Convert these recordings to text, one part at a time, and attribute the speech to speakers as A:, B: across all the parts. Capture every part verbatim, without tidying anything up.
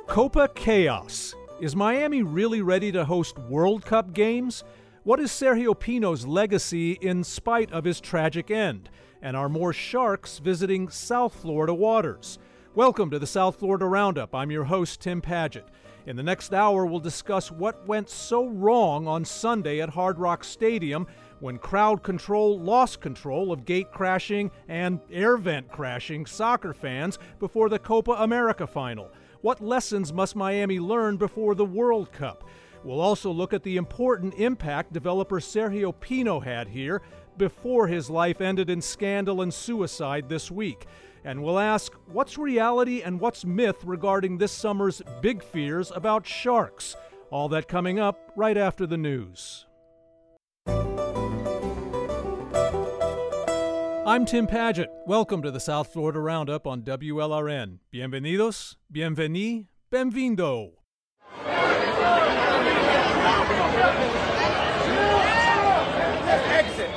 A: Copa Chaos. Is Miami really ready to host World Cup games? What is Sergio Pino's legacy in spite of his tragic end? And are more sharks visiting South Florida waters? Welcome to the South Florida Roundup. I'm your host, Tim Paget. In the next hour, we'll discuss what went so wrong on Sunday at Hard Rock Stadium when crowd control lost control of gate crashing and air vent crashing soccer fans before the Copa America final. What lessons must Miami learn before the World Cup? We'll also look at the important impact developer Sergio Pino had here before his life ended in scandal and suicide this week. And we'll ask, what's reality and what's myth regarding this summer's big fears about sharks? All that coming up right after the news. I'm Tim Paget. Welcome to the South Florida Roundup on W L R N. Bienvenidos, bienveni, benvindo.
B: Exit.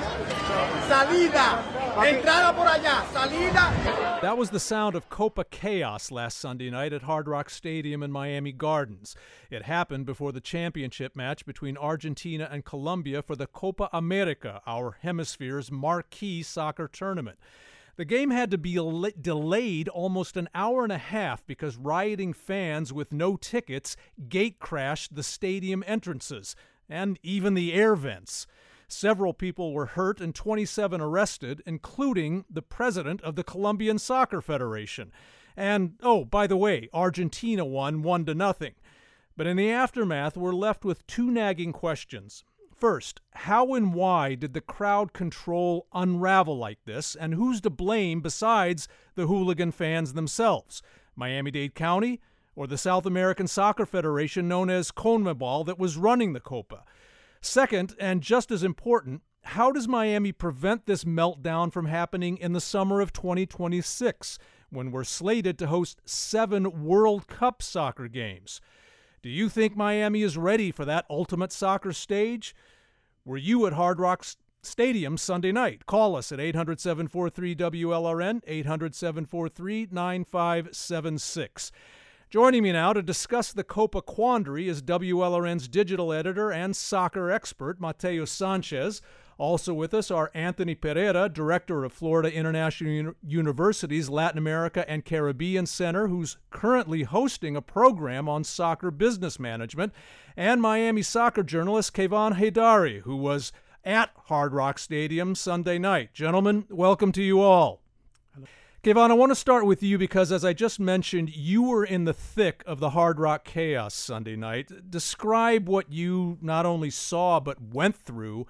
B: Salida. Entrada por allá. Salida.
A: That was the sound of Copa Chaos last Sunday night at Hard Rock Stadium in Miami Gardens. It happened before the championship match between Argentina and Colombia for the Copa America, our hemisphere's marquee soccer tournament. The game had to be al- delayed almost an hour and a half because rioting fans with no tickets gate crashed the stadium entrances and even the air vents. Several people were hurt and twenty-seven arrested, including the president of the Colombian Soccer Federation. And, oh, by the way, Argentina won one to nothing. But in the aftermath, we're left with two nagging questions. First, how and why did the crowd control unravel like this, and who's to blame besides the hooligan fans themselves? Miami-Dade County or the South American Soccer Federation known as CONMEBOL that was running the Copa? Second, and just as important, how does Miami prevent this meltdown from happening in the summer of twenty twenty-six, when we're slated to host seven World Cup soccer games? Do you think Miami is ready for that ultimate soccer stage? Were you at Hard Rock Stadium Sunday night? Call us at eight hundred, seven four three, W L R N, eight hundred, seven four three, nine five seven six. Joining me now to discuss the Copa quandary is W L R N's digital editor and soccer expert, Mateo Sanchez. Also with us are Anthony Pereira, director of Florida International Uni- University's Latin America and Caribbean Center, who's currently hosting a program on soccer business management, and Miami soccer journalist Keyvan Haidari, who was at Hard Rock Stadium Sunday night. Gentlemen, welcome to you all. Keyvan, I want to start with you because, as I just mentioned, you were in the thick of the Hard Rock chaos Sunday night. Describe what you not only saw but went through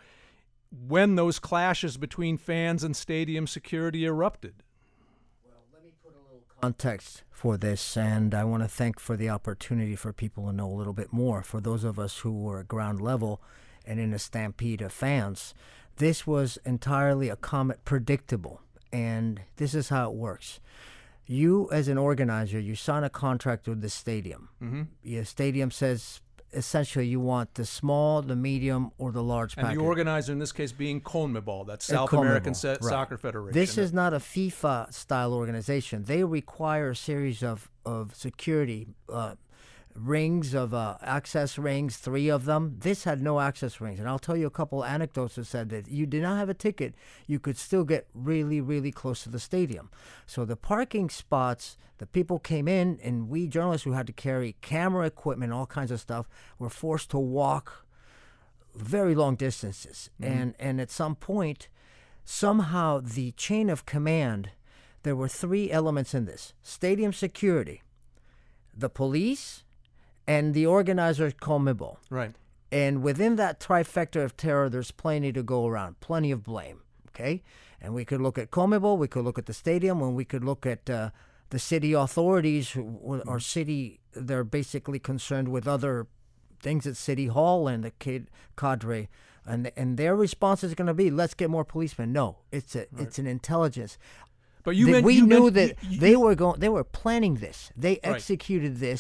A: when those clashes between fans and stadium security erupted.
C: Well, let me put a little context for this, and I want to thank for the opportunity for people to know a little bit more. For those of us who were at ground level and in a stampede of fans, this was entirely a comet predictable. And this is how it works. You, as an organizer, you sign a contract with the stadium. Mm-hmm. Your stadium says, essentially, you want the small, the medium, or the large
A: and
C: package.
A: And the organizer, in this case, being CONMEBOL, that's South
C: CONMEBOL,
A: American Se-
C: right.
A: Soccer Federation.
C: This is not a FIFA-style organization. They require a series of, of security uh, rings, of uh, access rings, three of them. This had no access rings. And I'll tell you a couple anecdotes that said that you did not have a ticket, you could still get really, really close to the stadium. So the parking spots, the people came in, and we journalists who had to carry camera equipment, all kinds of stuff, were forced to walk very long distances. Mm-hmm. And, and at some point, somehow the chain of command, there were three elements in this. Stadium security, the police, and the organizer at CONMEBOL.
A: Right.
C: And within that trifecta of terror, there's plenty to go around, plenty of blame, okay? And we could look at CONMEBOL, we could look at the stadium, and we could look at uh, the city authorities who are city, they're basically concerned with other things at City Hall and the kid cadre. And and their response is going to be, let's get more policemen. No, it's a right. it's an intelligence.
A: But you
C: the,
A: meant,
C: we
A: you
C: knew
A: meant,
C: that
A: you, you,
C: they were going. They were planning this. They
A: right.
C: executed this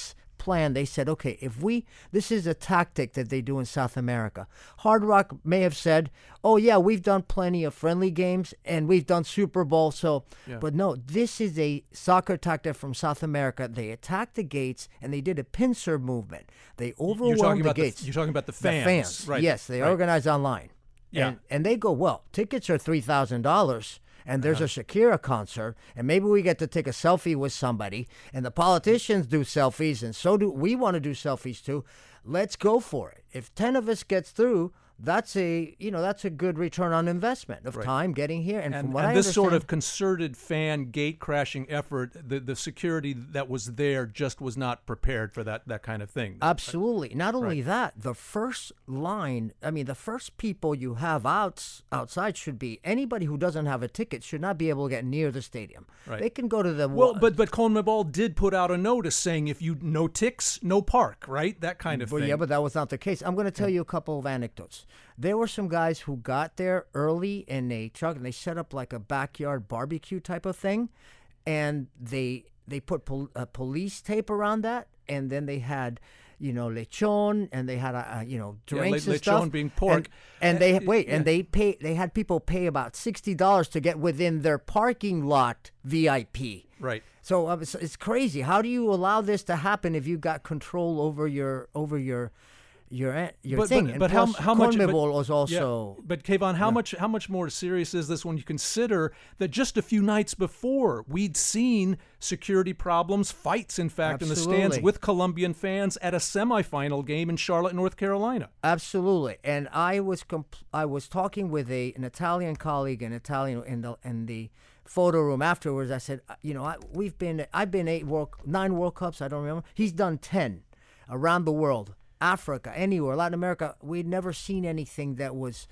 C: plan. They said, okay, if we, this is a tactic that they do in South America. Hard Rock may have said, oh yeah, we've done plenty of friendly games and we've done Super Bowl. So,
A: Yeah.
C: but no, this is a soccer tactic from South America. They attacked the gates and they did a pincer movement. They
A: You're
C: overwhelmed
A: talking
C: the
A: about
C: gates.
A: The, you're talking about the
C: The
A: fans,
C: fans,
A: right?
C: yes, they
A: right.
C: organize online.
A: Yeah.
C: And, and they go, well, tickets are three thousand dollars. And there's
A: Uh-huh.
C: a Shakira concert, and maybe we get to take a selfie with somebody, and the politicians do selfies, and so do we want to do selfies too. Let's go for it. If ten of us gets through, that's a you know that's a good return on investment of
A: Right.
C: time getting here. And,
A: And,
C: from what
A: and
C: I
A: this sort
C: understand-
A: of concerted fan gate crashing effort, the, the security that was there just was not prepared for that, that kind of thing.
C: Absolutely. Not only
A: Right.
C: that, the first line, I mean, the first people you have out, outside should be anybody who doesn't have a ticket should not be able to get near the stadium.
A: Right.
C: They can go to the
A: Well, but but CONMEBOL did put out a notice saying if you no ticks, no park, right? That kind of
C: Well,
A: thing.
C: yeah, but that was not the case. I'm going to tell you a couple of anecdotes. There were some guys who got there early in a truck, and they set up like a backyard barbecue type of thing, and they they put pol- uh, police tape around that, and then they had, you know, lechon, and they had, uh, uh, you know,
A: Yeah,
C: drinks
A: le-
C: and stuff.
A: lechon being pork.
C: And, and
A: Uh,
C: they
A: y-
C: wait,
A: yeah.
C: and they pay. They had people pay about sixty dollars to get within their parking lot V I P.
A: Right.
C: So uh, it's, it's crazy. How do you allow this to happen if you got control over your over your your uh, your
A: But-
C: thing?
A: but-
C: And
A: but how-
C: plus,
A: how much- but-
C: CONMEBOL was
A: Yeah,
C: also
A: but Kayvon, how much how much more serious is this when you consider that just a few nights before we'd seen security problems, fights, in fact, in the stands
C: Absolutely.
A: with Colombian fans at a semifinal game in Charlotte, North Carolina.
C: absolutely. And I was comp- I was talking with a an Italian colleague, an Italian in the in the photo room afterwards. I said, uh, you know, I, we've been I've been eight world nine World Cups. I don't remember. He's done ten around the world. Africa, anywhere, Latin America, we'd never seen anything that was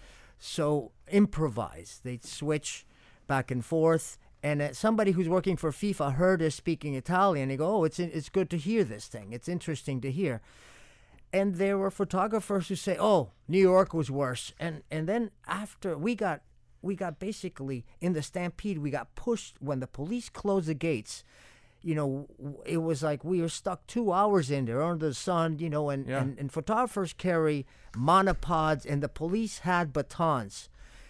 C: so improvised. They'd switch back and forth, and uh, somebody who's working for FIFA heard us speaking Italian. They go, "Oh, it's it's good to hear this thing. It's interesting to hear." And there were photographers who say, "Oh, New York was worse." And and then after we got we got basically in the stampede, we got pushed when the police closed the gates. You know, w- it was like we were stuck two hours in there under the sun, you know, and,
A: Yeah.
C: and, and photographers carry monopods, and the police had batons.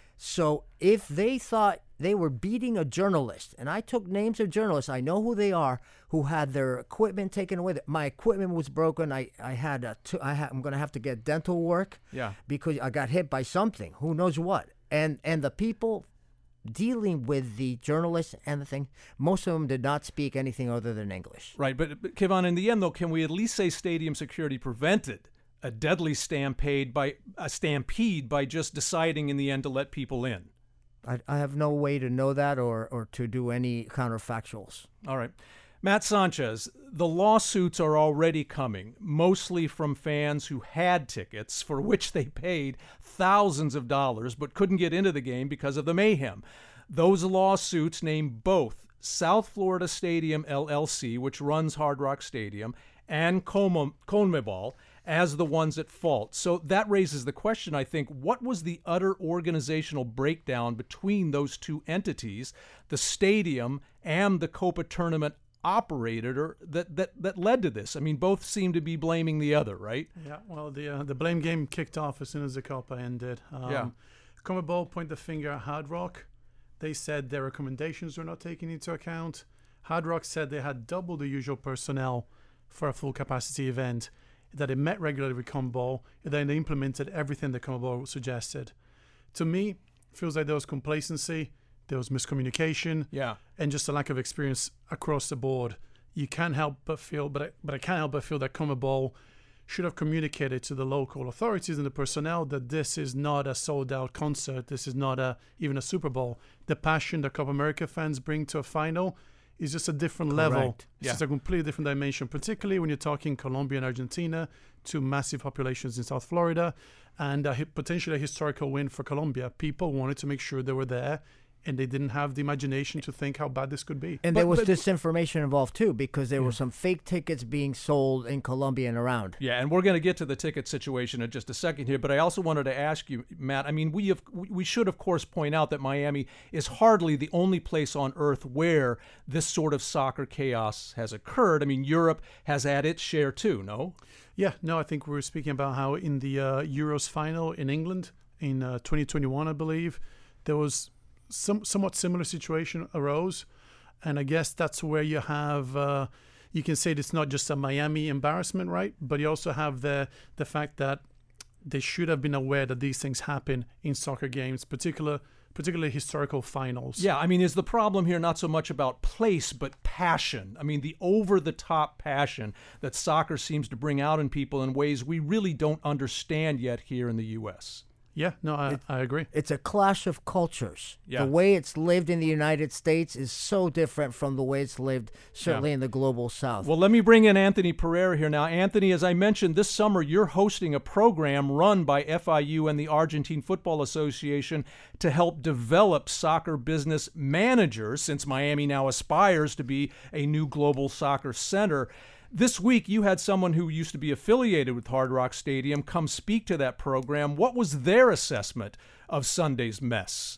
C: So if they thought they were beating a journalist, and I took names of journalists, I know who they are, who had their equipment taken away. My equipment was broken. I, I had a t- I ha- I'm going to have to get dental work
A: Yeah.
C: because I got hit by something. Who knows what? And and the people dealing with the journalists and the thing, most of them did not speak anything other than English.
A: Right, but, but Kayvon, in the end, though, can we at least say stadium security prevented a deadly stampede by a stampede by just deciding in the end to let people in?
C: I, I have no way to know that or, or to do any counterfactuals.
A: All right. Matt Sanchez, the lawsuits are already coming, mostly from fans who had tickets for which they paid thousands of dollars but couldn't get into the game because of the mayhem. Those lawsuits name both South Florida Stadium L L C, which runs Hard Rock Stadium, and Como- CONMEBOL as the ones at fault. So that raises the question, I think, what was the utter organizational breakdown between those two entities, the stadium and the Copa tournament operator, that, that, that led to this? I mean, both seem to be blaming the other, right?
D: Yeah, well, the uh, the blame game kicked off as soon as the Copa ended. Um,
A: Yeah.
D: CONMEBOL pointed the finger at Hard Rock. They said their recommendations were not taken into account. Hard Rock said they had double the usual personnel for a full capacity event, that it met regularly with CONMEBOL, and then they implemented everything that CONMEBOL suggested. To me, it feels like there was complacency, there was miscommunication,
A: Yeah.
D: and just a lack of experience across the board. You can't help but feel, but I, but I can't help but feel that CONMEBOL should have communicated to the local authorities and the personnel that this is not a sold-out concert. This is not a even a Super Bowl. The passion that Copa America fans bring to a final is just a different level.
C: Correct.
D: It's
A: Yeah.
D: just a completely different dimension, particularly when you're talking Colombia and Argentina, two massive populations in South Florida, and a, hi- potentially a historical win for Colombia. People wanted to make sure they were there and they didn't have the imagination to think how bad this could be.
C: And
A: But-
C: there was
A: but-
C: disinformation involved too, because there were some fake tickets being sold in Colombia and around.
A: Yeah, and we're going to get to the ticket situation in just a second here, but I also wanted to ask you, Matt, I mean, we have, we should, of course, point out that Miami is hardly the only place on earth where this sort of soccer chaos has occurred. I mean, Europe has had its share too, no?
D: Yeah, no, I think we were speaking about how in the uh, Euros final in England in uh, twenty twenty-one, I believe, there was some somewhat similar situation arose. And I guess that's where you have, uh, you can say it's not just a Miami embarrassment, right? But you also have the the fact that they should have been aware that these things happen in soccer games, particular, particularly historical finals.
A: Yeah, I mean, is the problem here not so much about place, but passion? I mean, the over-the-top passion that soccer seems to bring out in people in ways we really don't understand yet here in the U S.
D: Yeah, no, I, I agree.
C: It's a clash of cultures.
A: Yeah.
C: The way it's lived in the United States is so different from the way it's lived, certainly in the global South.
A: Well, let me bring in Anthony Pereira here now. Anthony, as I mentioned, this summer you're hosting a program run by F I U and the Argentine Football Association to help develop soccer business managers, since Miami now aspires to be a new global soccer center. This week, you had someone who used to be affiliated with Hard Rock Stadium come speak to that program. What was their assessment of Sunday's mess?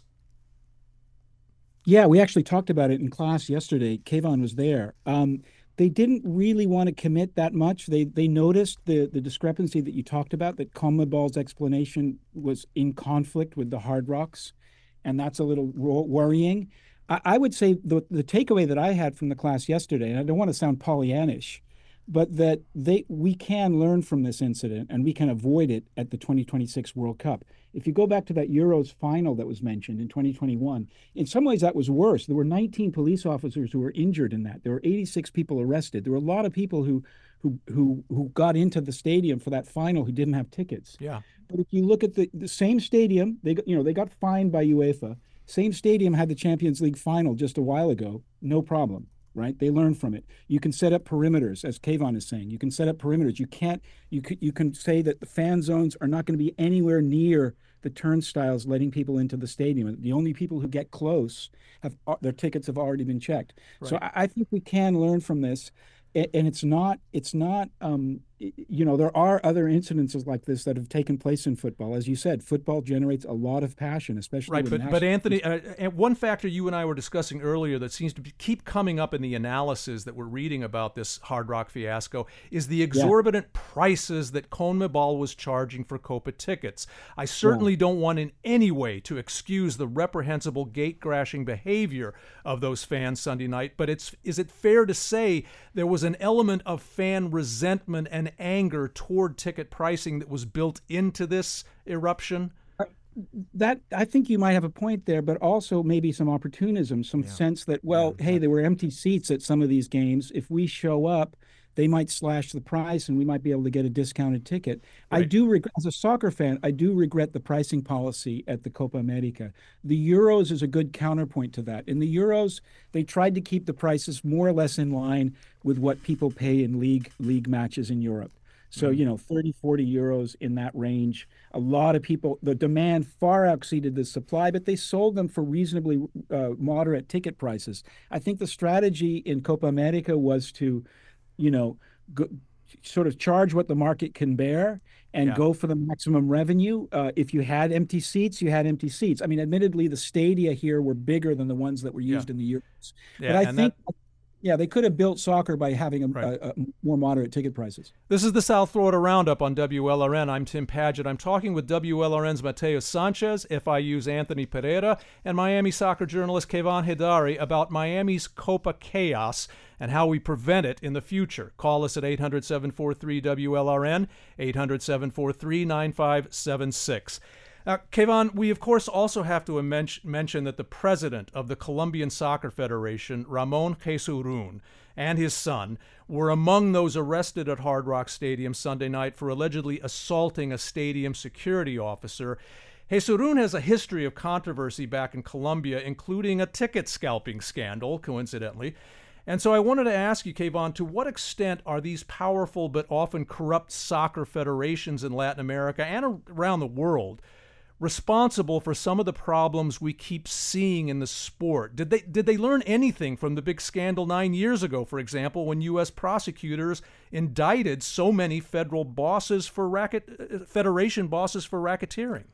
E: Yeah, we actually talked about it in class yesterday. Kayvon was there. Um, they didn't really want to commit that much. They they noticed the, the discrepancy that you talked about, that CONMEBOL's explanation was in conflict with the Hard Rocks, and that's a little worrying. I, I would say the, the takeaway that I had from the class yesterday, and I don't want to sound Pollyannish, but that they we can learn from this incident and we can avoid it at the twenty twenty-six World Cup. If you go back to that Euros final that was mentioned in twenty twenty-one, in some ways that was worse. There were nineteen police officers who were injured in that. There were eighty-six people arrested. There were a lot of people who who who who got into the stadium for that final who didn't have tickets.
A: Yeah.
E: But if you look at the, the same stadium, they got, you know, they got fined by UEFA. Same stadium had the Champions League final just a while ago, no problem. Right? They learn from it. You can set up perimeters, as Kayvon is saying. You can set up perimeters. You can't, you can, you can say that the fan zones are not going to be anywhere near the turnstiles letting people into the stadium. The only people who get close have their tickets have already been checked. Right. So I, I think we can learn from this. And it's not, it's not, um, you know, there are other incidences like this that have taken place in football. As you said, football generates a lot of passion, especially
A: right.
E: with
A: But,
E: national-
A: but Anthony, uh, and one factor you and I were discussing earlier that seems to be, keep coming up in the analysis that we're reading about this Hard Rock fiasco is the exorbitant yeah. prices that CONMEBOL was charging for Copa tickets. I certainly yeah. don't want in any way to excuse the reprehensible gate-crashing behavior of those fans Sunday night, but it's is it fair to say there was an element of fan resentment and anger toward ticket pricing that was built into this eruption?
E: That I think you might have a point there, but also maybe some opportunism, some yeah. sense that, well, yeah. hey, there were empty seats at some of these games. If we show up, they might slash the price and we might be able to get a discounted ticket. Right. I do regret, as a soccer fan, I do regret the pricing policy at the Copa America. The Euros is a good counterpoint to that. In the Euros, they tried to keep the prices more or less in line with what people pay in league league matches in Europe. So, you know, thirty, forty euros in that range. A lot of people, the demand far exceeded the supply, but they sold them for reasonably uh, moderate ticket prices. I think the strategy in Copa America was to, you know, go, sort of charge what the market can bear and yeah. go for the maximum revenue. Uh, if you had empty seats, you had empty seats. I mean, admittedly, the stadia here were bigger than the ones that were used yeah. in the Euros.
A: Yeah,
E: but I
A: and
E: think...
A: That...
E: Yeah, they could have built soccer by having a,
A: right.
E: a, a more moderate ticket prices.
A: This is the South Florida Roundup on W L R N. I'm Tim Padgett. I'm talking with W L R N's Mateo Sanchez, F I U's Anthony Pereira, and Miami soccer journalist Kayvon Heidari about Miami's Copa chaos and how we prevent it in the future. Call us at eight hundred, seven four three, W L R N, eight hundred, seven four three, nine five seven six. Now, Kayvon, we of course also have to men- mention that the president of the Colombian Soccer Federation, Ramon Jesurún, and his son were among those arrested at Hard Rock Stadium Sunday night for allegedly assaulting a stadium security officer. Jesurún has a history of controversy back in Colombia, including a ticket scalping scandal, coincidentally. And so I wanted to ask you, Kayvon, to what extent are these powerful but often corrupt soccer federations in Latin America and around the world responsible for some of the problems we keep seeing in the sport? Did they did they learn anything from the big scandal nine years ago, for example, when U S prosecutors indicted so many federal bosses for racket federation bosses for racketeering?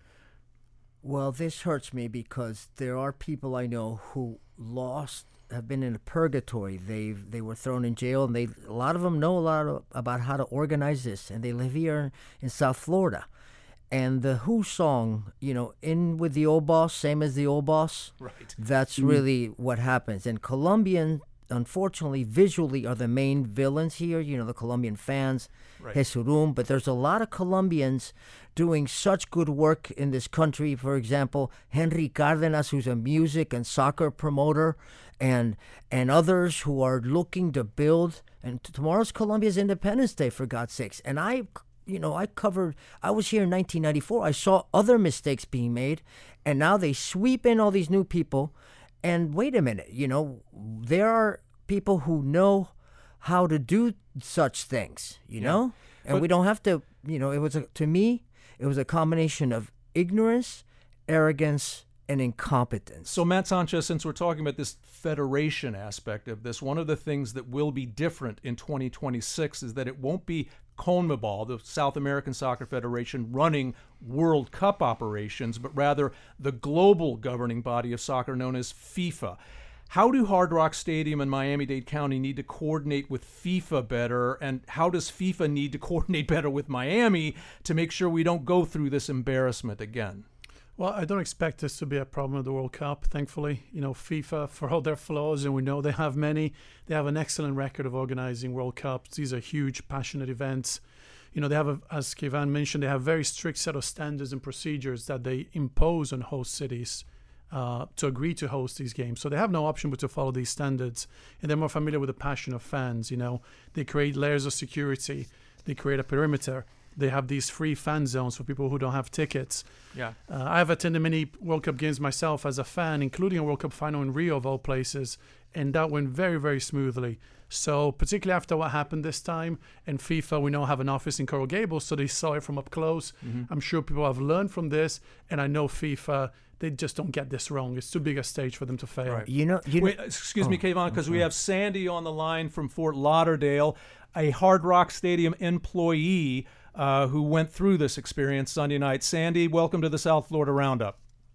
C: Well, this hurts me because there are people I know who lost, have been in a purgatory. They they were thrown in jail, and they a lot of them know a lot of, about how to organize this, and they live here in South Florida. And the Who song, you know, in with the old boss, same as the old boss.
A: Right.
C: That's really what happens. And Colombian, unfortunately, visually are the main villains here. You know, the Colombian fans,
A: Right.
C: Jesurum. But there's a lot of Colombians doing such good work in this country. For example, Henry Cardenas, who's a music and soccer promoter, and and others who are looking to build. And t- tomorrow's Colombia's Independence Day, for God's sakes. And I. You know, I covered, I was here in nineteen ninety-four. I saw other mistakes being made, and now they sweep in all these new people. And wait a minute, you know, there are people who know how to do such things, you
A: Yeah.
C: know? And
A: But-
C: we don't have to, you know, it was, a, to me, it was a combination of ignorance, arrogance, and incompetence.
A: So, Matt Sanchez, since we're talking about this federation aspect of this, one of the things that will be different in twenty twenty-six is that it won't be CONMEBOL, the South American Soccer Federation, running World Cup operations, but rather the global governing body of soccer known as FIFA. How do Hard Rock Stadium and Miami-Dade County need to coordinate with FIFA better, and how does FIFA need to coordinate better with Miami to make sure we don't go through this embarrassment again?
D: Well, I don't expect this to be a problem at the World Cup, thankfully. You know, FIFA, for all their flaws, and we know they have many, they have an excellent record of organizing World Cups. These are huge, passionate events. You know, they have, a, as Keivan mentioned, they have a very strict set of standards and procedures that they impose on host cities uh, to agree to host these games. So they have no option but to follow these standards. And they're more familiar with the passion of fans, you know. They create layers of security. They create a perimeter. They have these free fan zones for people who don't have tickets.
A: Yeah.
D: Uh, I have attended many World Cup games myself as a fan, including a World Cup final in Rio, of all places, and that went very, very smoothly. So particularly after what happened this time, and FIFA, we now have an office in Coral Gables, so they saw it from up close. Mm-hmm. I'm sure people have learned from this, and I know FIFA, they just don't get this wrong. It's too big a stage for them to fail.
A: Right.
C: You know, you
A: Wait,
C: know,
A: excuse me,
C: oh,
A: Keivan, because
C: I'm
A: we
C: sorry.
A: have Sandy on the line from Fort Lauderdale, a Hard Rock Stadium employee uh, who went through this experience Sunday night. Sandy, welcome to the South Florida Roundup.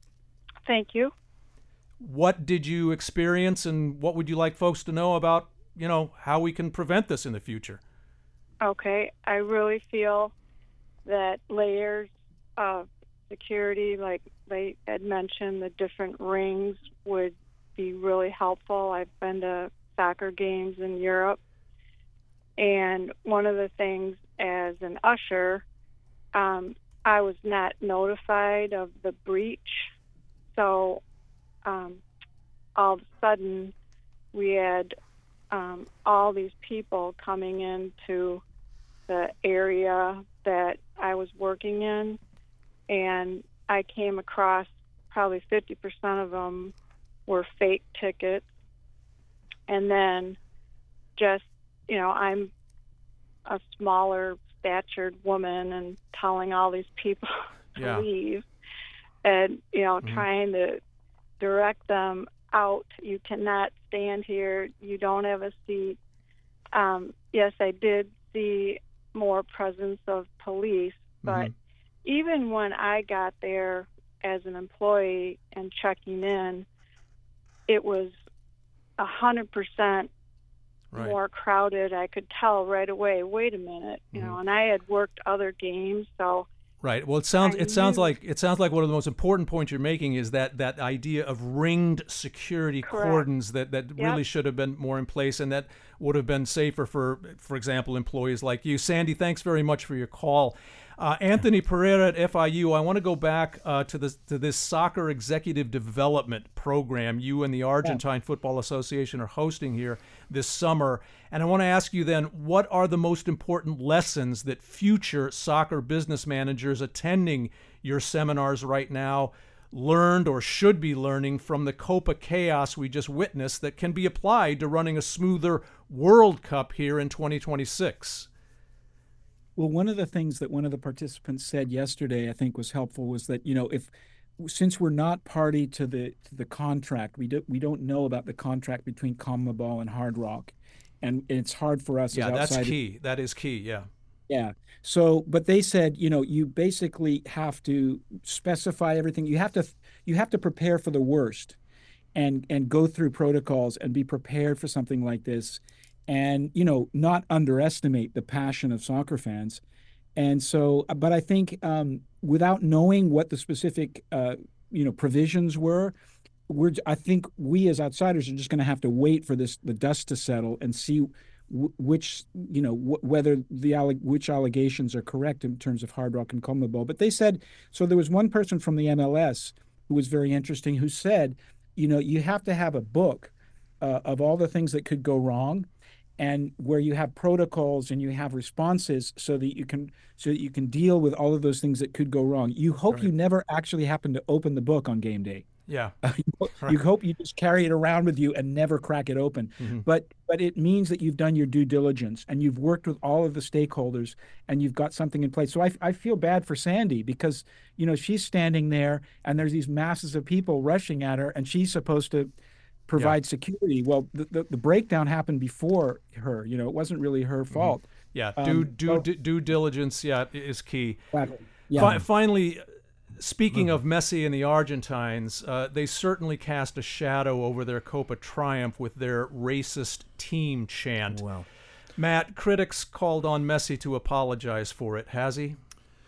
F: Thank you.
A: What did you experience, and what would you like folks to know about, you know, how we can prevent this in the future?
F: Okay, I really feel that layers of security, like they had mentioned, the different rings would be really helpful. I've been to soccer games in Europe, and one of the things as an usher, um, I was not notified of the breach, so um, all of a sudden we had um, all these people coming into the area that I was working in, and I came across probably fifty percent of them were fake tickets. And then just, you know, I'm a smaller statured woman and telling all these people to
A: Yeah.
F: leave, and, you know,
A: Mhm.
F: trying to direct them out. You cannot stand here. You don't have a seat. Um, yes, I did see more presence of police, but
A: Mhm.
F: even when I got there as an employee and checking in, it was a hundred percent
A: Right.
F: more crowded. I could tell right away, wait a minute, you
A: Mm-hmm.
F: know, and I had worked other games, so
A: Right. Well, it sounds
F: I
A: it sounds
F: knew-
A: like it sounds like one of the most important points you're making is that that idea of ringed security
F: Correct.
A: cordons that that
F: Yep.
A: really should have been more in place, and that would have been safer for, for example, employees like you. Sandy, thanks very much for your call. Uh, Anthony Pereira at F I U. I want to go back uh, to this to this soccer executive development program you and the Argentine Football Association are hosting here this summer. And I want to ask you then, what are the most important lessons that future soccer business managers attending your seminars right now learned or should be learning from the Copa chaos we just witnessed that can be applied to running a smoother World Cup here in twenty twenty-six?
E: Well, one of the things that one of the participants said yesterday, I think, was helpful was that, you know, if since we're not party to the to the contract, we do we don't know about the contract between CONMEBOL and Hard Rock, and it's hard for us.
A: Yeah,
E: as
A: that's
E: outsiders.
A: key. That is key. Yeah.
E: Yeah. So, but they said, you know, you basically have to specify everything. You have to you have to prepare for the worst, and and go through protocols and be prepared for something like this, and you know, not underestimate the passion of soccer fans. And so, but I think um, without knowing what the specific, uh, you know, provisions were, we're, I think we as outsiders are just going to have to wait for this, the dust to settle and see w- which, you know, w- whether the, alle- which allegations are correct in terms of Hard Rock and CONMEBOL. But they said, so there was one person from the M L S who was very interesting, who said, you know, you have to have a book uh, of all the things that could go wrong, and where you have protocols and you have responses so that you can so that you can deal with all of those things that could go wrong. You hope
A: Right.
E: you never actually happen to open the book on game day.
A: Yeah.
E: you,
A: Right.
E: you hope you just carry it around with you and never crack it open.
A: Mm-hmm.
E: But but it means that you've done your due diligence and you've worked with all of the stakeholders and you've got something in place. So I, I feel bad for Sandy because, you know, she's standing there and there's these masses of people rushing at her and she's supposed to provide yeah. security. Well, the, the, the breakdown happened before her. You know, it wasn't really her fault.
A: Mm-hmm. Yeah,
E: Um,
A: due, due,
E: so-
A: due, due diligence, yeah, is key.
E: Exactly. Yeah.
A: Fi- finally, speaking of Messi and the Argentines, uh, they certainly cast a shadow over their Copa triumph with their racist team chant.
C: Well,
A: Matt, critics called on Messi to apologize for it. Has he?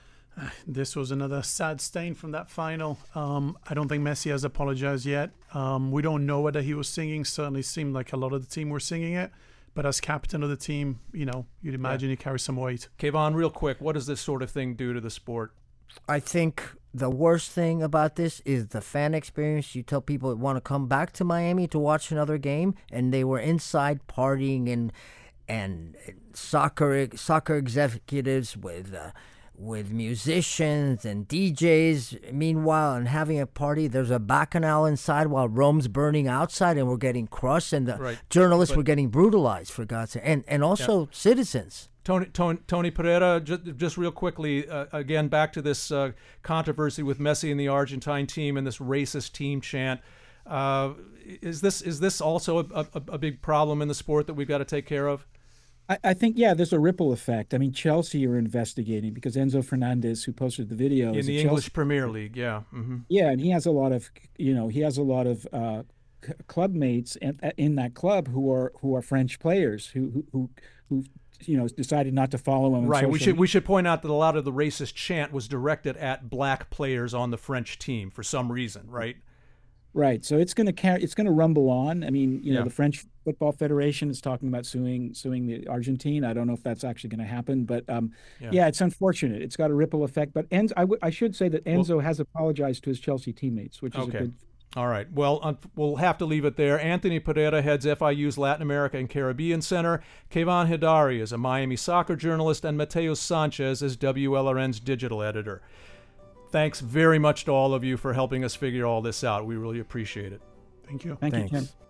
D: This was another sad stain from that final. Um, I don't think Messi has apologized yet. Um, we don't know whether he was singing. Certainly seemed like a lot of the team were singing it. But as captain of the team, you know, you'd imagine yeah. he carries some weight.
A: Kayvon, real quick, what does this sort of thing do to the sport?
C: I think the worst thing about this is the fan experience. You tell people that want to come back to Miami to watch another game, and they were inside partying and and soccer soccer executives with uh, with musicians and D Js. Meanwhile, and having a party, there's a bacchanal inside while Rome's burning outside, and we're getting crushed, and the
A: right.
C: journalists
A: but,
C: were getting brutalized, for God's sake, and and also yeah. citizens.
A: Tony, Tony, Tony Pereira, just, just real quickly, uh, again, back to this uh, controversy with Messi and the Argentine team and this racist team chant. Uh, is this is this also a, a, a big problem in the sport that we've got to take care of?
E: I, I think, yeah, there's a ripple effect. I mean, Chelsea are investigating because Enzo Fernandez, who posted the video,
A: in
E: is
A: the
E: a
A: English
E: Chelsea
A: Premier League, yeah. Mm-hmm.
E: Yeah, and he has a lot of, you know, he has a lot of uh, c- club mates in, in that club who are who are French players who who who. who you know, decided not to follow him.
A: Right. We should we should point out that a lot of the racist chant was directed at black players on the French team for some reason, right?
E: Right. So it's going to carry. It's going to rumble on. I mean, you know,
A: yeah.
E: the French Football Federation is talking about suing suing the Argentine. I don't know if that's actually going to happen, but um, yeah. yeah, it's unfortunate. It's got a ripple effect. But Enzo, I, w- I should say that Enzo well, has apologized to his Chelsea teammates, which is
A: okay.
E: a good.
A: All right. Well, um, we'll have to leave it there. Anthony Pereira heads F I U's Latin America and Caribbean Center. Kayvon Hidari is a Miami soccer journalist, and Mateus Sanchez is W L R N's digital editor. Thanks very much to all of you for helping us figure all this out. We really appreciate it.
D: Thank you.
E: Thank
C: Thanks.
E: you, Ken.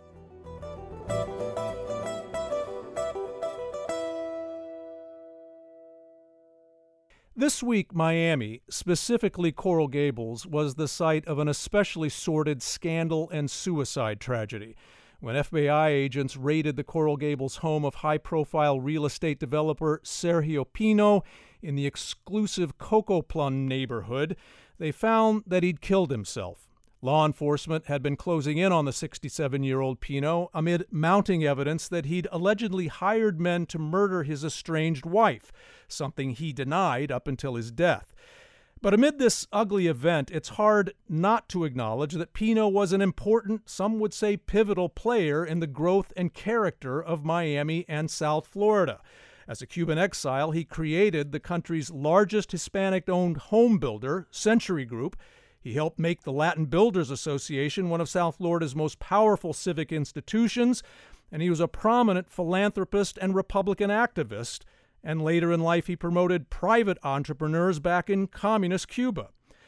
A: This week, Miami, specifically Coral Gables, was the site of an especially sordid scandal and suicide tragedy. When F B I agents raided the Coral Gables home of high-profile real estate developer Sergio Pino in the exclusive Coco Plum neighborhood, they found that he'd killed himself. Law enforcement had been closing in on the sixty-seven-year-old Pino amid mounting evidence that he'd allegedly hired men to murder his estranged wife, something he denied up until his death. But amid this ugly event, it's hard not to acknowledge that Pino was an important, some would say pivotal player in the growth and character of Miami and South Florida. As a Cuban exile, he created the country's largest Hispanic-owned home builder, Century Group. He helped make the Latin Builders Association one of South Florida's most powerful civic institutions, and he was a prominent philanthropist and Republican activist. And later in life, he promoted private entrepreneurs back in communist Cuba.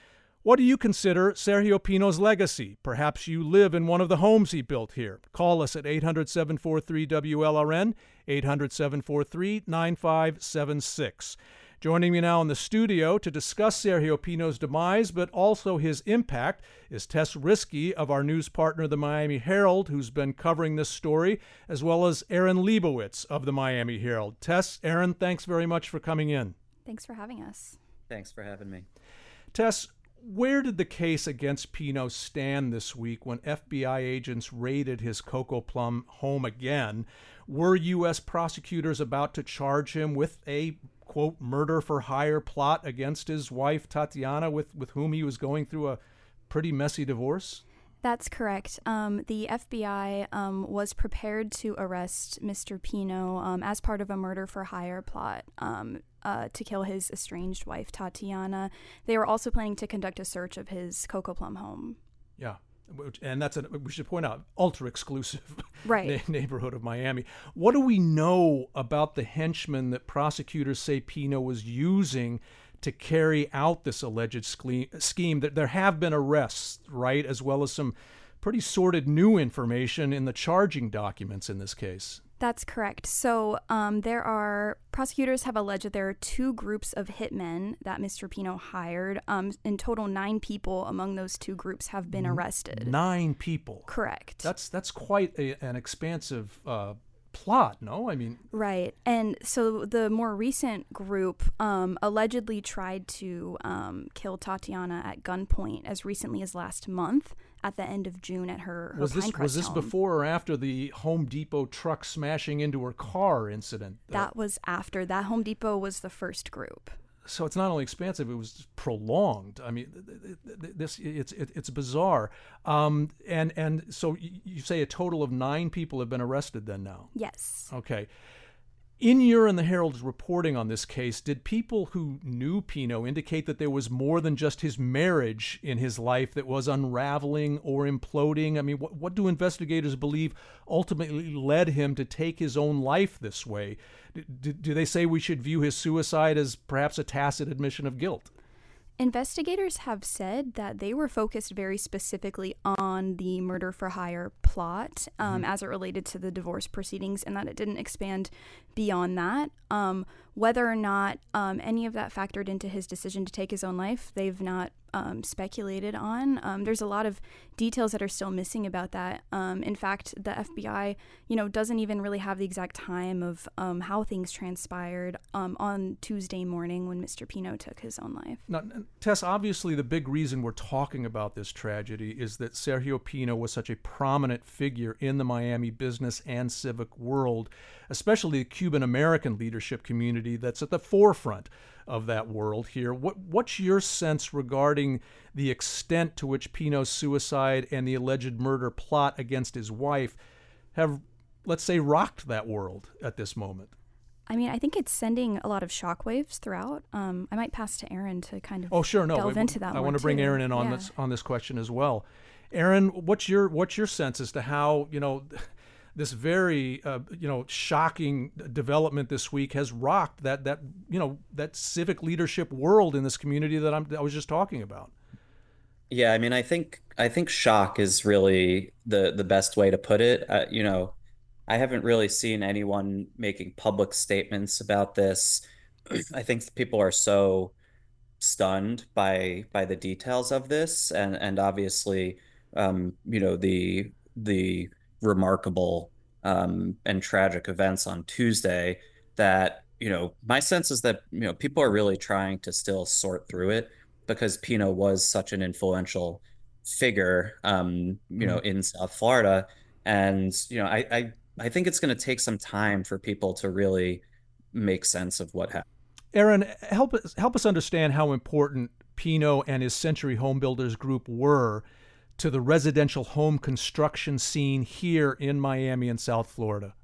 A: What do you consider Sergio Pino's legacy? Perhaps you live in one of the homes he built here. Call us at eight hundred, seven four three, W L R N, eight hundred, seven four three, nine five seven six. Joining me now in the studio to discuss Sergio Pino's demise, but also his impact, is Tess Riskey of our news partner, the Miami Herald, who's been covering this story, as well as Aaron Leibowitz of the Miami Herald. Tess, Aaron, thanks very much for coming in.
G: Thanks for having us.
H: Thanks for having me.
A: Tess, where did the case against Pino stand this week when F B I agents raided his Coco Plum home again? Were U S prosecutors about to charge him with a, quote, murder-for-hire plot against his wife, Tatiana, with, with whom he was going through a pretty messy divorce?
G: That's correct. Um, the F B I um, was prepared to arrest Mister Pino um, as part of a murder-for-hire plot um, uh, to kill his estranged wife, Tatiana. They were also planning to conduct a search of his Coco Plum home.
A: Yeah. And that's, a, we should point out, ultra-exclusive
G: right.
A: neighborhood of Miami. What do we know about the henchmen that prosecutors say Pino was using to carry out this alleged scheme? That there have been arrests, right, as well as some pretty sordid new information in the charging documents in this case.
G: That's correct. So um, there are, prosecutors have alleged that there are two groups of hitmen that Mister Pino hired. Um, in total, nine people among those two groups have been arrested.
A: Nine people?
G: Correct.
A: That's that's quite a, an expansive uh, plot, no? I mean...
G: Right. And so the more recent group um, allegedly tried to um, kill Tatiana at gunpoint as recently as last month, at the end of June at her, her
A: was this
G: Pinecrest
A: was this
G: home.
A: Before or after the Home Depot truck smashing into her car incident?
G: That was after. That Home Depot was the first group.
A: So it's not only expansive; it was prolonged. I mean, this it's it's bizarre. Um, and and so you say a total of nine people have been arrested then now.
G: Yes.
A: Okay. In your and the Herald's reporting on this case, did people who knew Pino indicate that there was more than just his marriage in his life that was unraveling or imploding? I mean, what, what do investigators believe ultimately led him to take his own life this way? Do, do they say we should view his suicide as perhaps a tacit admission of guilt?
G: Investigators have said that they were focused very specifically on the murder-for-hire plot um, mm-hmm. as it related to the divorce proceedings, and that it didn't expand beyond that. Um, whether or not um, any of that factored into his decision to take his own life, they've not um, speculated on. Um, there's a lot of details that are still missing about that. Um, in fact, the F B I, you know, doesn't even really have the exact time of um, how things transpired um, on Tuesday morning when Mister Pino took his own life.
A: Now, Tess, obviously the big reason we're talking about this tragedy is that Sergio Pino was such a prominent figure in the Miami business and civic world, especially the Cuban-American leadership community that's at the forefront of that world here. What What's your sense regarding the extent to which Pino's suicide and the alleged murder plot against his wife have, let's say, rocked that world at this moment?
G: I mean, I think it's sending a lot of shockwaves throughout. Um, I might pass to Aaron to kind of
A: oh, sure, no,
G: delve
A: we,
G: into that.
A: I want to bring
G: too.
A: Aaron in on
G: yeah.
A: this on this question as well. Aaron, what's your what's your sense as to how, you know, this very uh, you know shocking development this week has rocked that that you know that civic leadership world in this community that I'm I was just talking about?
H: Yeah, I mean, I think I think shock is really the the best way to put it. Uh, you know, I haven't really seen anyone making public statements about this. I think people are so stunned by by the details of this, and and obviously, um, you know, the the remarkable um, and tragic events on Tuesday. That, you know, my sense is that, you know, people are really trying to still sort through it, because Pino was such an influential figure, um, you know, in South Florida. And, you know, I, I, I think it's going to take some time for people to really make sense of what happened.
A: Aaron, help us, help us understand how important Pino and his Century Home Builders Group were to the residential home construction scene here in Miami and South Florida.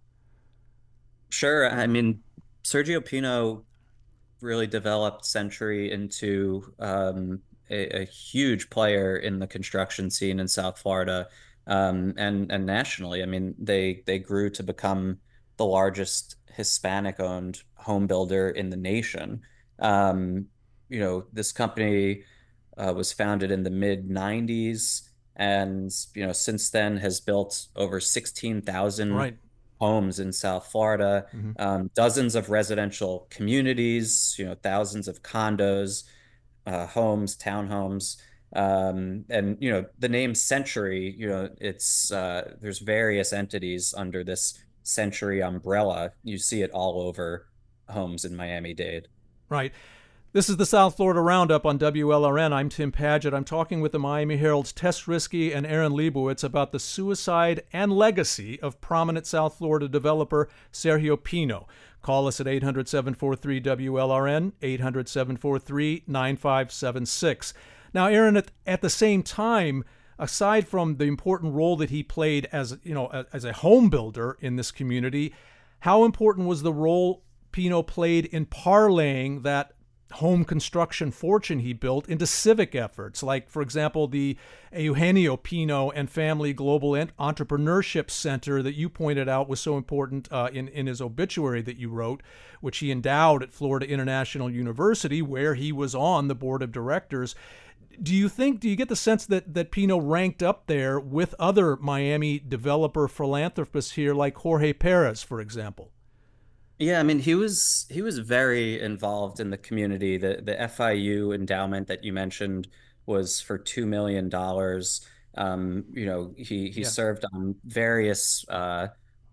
H: Sure. I mean, Sergio Pino really developed Century into um, a, a huge player in the construction scene in South Florida, um, and and nationally. I mean, they they grew to become the largest Hispanic-owned home builder in the nation. Um, you know, this company uh, was founded in the mid nineties, and you know since then has built over sixteen thousand
A: Right.
H: homes in South Florida,
A: Mm-hmm.
H: um, dozens of residential communities, you know, thousands of condos, uh, homes, townhomes, um, and you know the name Century. You know, it's uh, there's various entities under this Century umbrella. You see it all over homes in Miami-Dade.
A: Right. This is the South Florida Roundup on W L R N. I'm Tim Padgett. I'm talking with the Miami Herald's Tess Riskey and Aaron Leibowitz about the suicide and legacy of prominent South Florida developer Sergio Pino. Call us at eight hundred, seven four three, W L R N, eight hundred, seven four three, nine five seven six. Now, Aaron, at, at the same time, aside from the important role that he played as, you know, as a home builder in this community, how important was the role Pino played in parlaying that home construction fortune he built into civic efforts, like, for example, the Eugenio Pino and Family Global Entrepreneurship Center that you pointed out was so important uh, in, in his obituary that you wrote, which he endowed at Florida International University, where he was on the board of directors. Do you think, do you get the sense that, that Pino ranked up there with other Miami developer philanthropists here, like Jorge Perez, for example?
H: Yeah, I mean, he was he was very involved in the community. The the F I U endowment that you mentioned was for two million dollars. Um, you know, he he
A: Yeah.
H: served on various uh,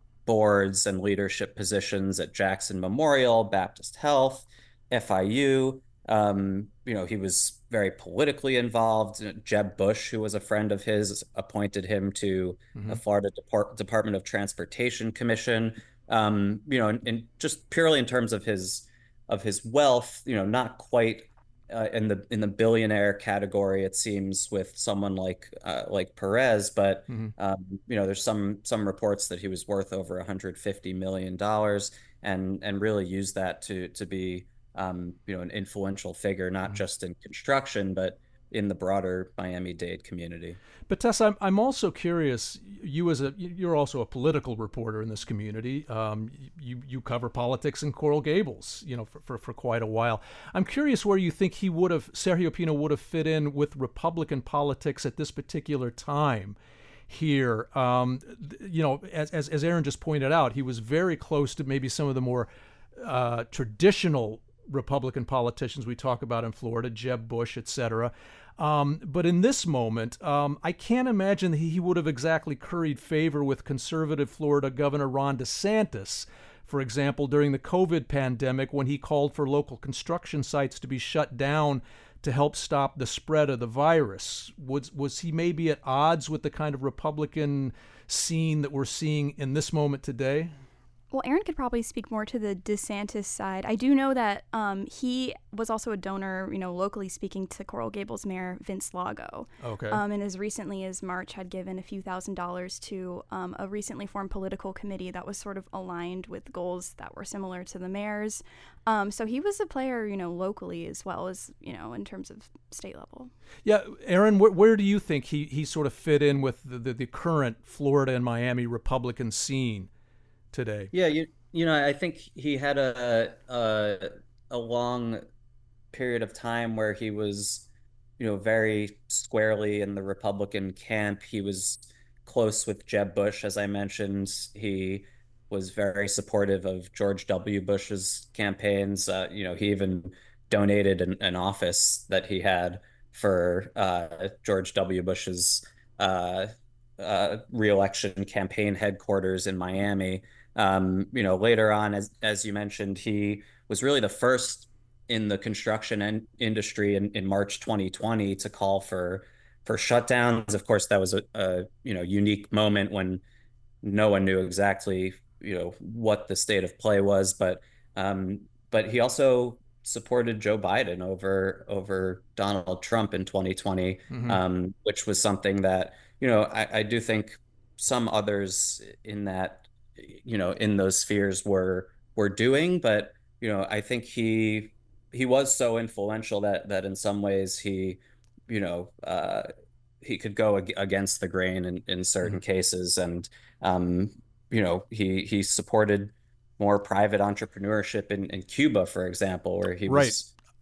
H: boards and leadership positions at Jackson Memorial, Baptist Health, F I U. Um, you know, he was very politically involved. Jeb Bush, who was a friend of his, appointed him to
A: Mhm.
H: the Florida Depart- Department of Transportation Commission. Um, you know, and, and just purely in terms of his of his wealth, you know, not quite uh, in the in the billionaire category, it seems, with someone like uh, like Perez, but
A: Mhm.
H: um, you know, there's some some reports that he was worth over one hundred fifty million dollars, and and really used that to to be um, you know, an influential figure, not
A: Mhm.
H: just in construction, but in the broader Miami-Dade community.
A: But Tess, I'm I'm also curious. You as a you're also a political reporter in this community. Um, you you cover politics in Coral Gables, you know, for, for, for quite a while. I'm curious where you think he would have Sergio Pino would have fit in with Republican politics at this particular time here. Um, you know, as, as as Aaron just pointed out, he was very close to maybe some of the more uh, traditional Republican politicians we talk about in Florida, Jeb Bush, et cetera. Um, but in this moment, um, I can't imagine that he would have exactly curried favor with conservative Florida Governor Ron DeSantis, for example, during the COVID pandemic when he called for local construction sites to be shut down to help stop the spread of the virus. Was, was he maybe at odds with the kind of Republican scene that we're seeing in this moment today?
G: Well, Aaron could probably speak more to the DeSantis side. I do know that um, he was also a donor, you know, locally speaking, to Coral Gables Mayor Vince Lago.
A: Okay.
G: Um, and as recently as March had given a few thousand dollars to um, a recently formed political committee that was sort of aligned with goals that were similar to the mayor's. Um, so he was a player, you know, locally as well as, you know, in terms of state level.
A: Yeah, Aaron, where, where do you think he, he sort of fit in with the, the, the current Florida and Miami Republican scene today?
H: Yeah, you you know, I think he had a a, a long period of time where he was, you know, very squarely in the Republican camp. He was close with Jeb Bush, as I mentioned. He was very supportive of George W. Bush's campaigns. Uh, you know, he even donated an, an office that he had for uh, George W. Bush's uh, uh, reelection campaign headquarters in Miami. Um, you know, later on, as as you mentioned, he was really the first in the construction en- industry in, in March twenty twenty to call for for shutdowns. Of course, that was a, a you know unique moment when no one knew exactly you know what the state of play was, but um, but he also supported Joe Biden over over Donald Trump in twenty twenty,
A: Mhm.
H: um, which was something that you know I, I do think some others in that you know in those spheres were were doing, but you know I think he he was so influential that that in some ways he you know uh, he could go ag- against the grain in, in certain cases, and um, you know he he supported more private entrepreneurship in, in Cuba, for example, where he
A: Right.
H: was